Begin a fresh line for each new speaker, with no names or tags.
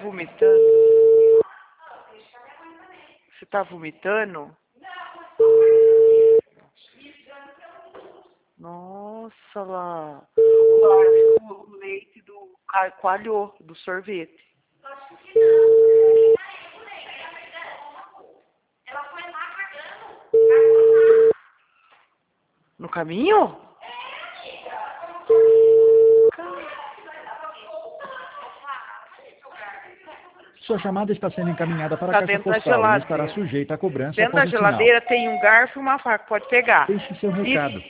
vomitando? Você tá vomitando? Nossa, lá. O leite do coalhou, do sorvete. No caminho?
Sua chamada está sendo encaminhada para
Tá
a caixa
dentro da
postal e
geladeira.
estará sujeita a cobrança
Dentro da
após o sinal.
geladeira tem um garfo e uma faca, pode pegar.
Deixe seu recado.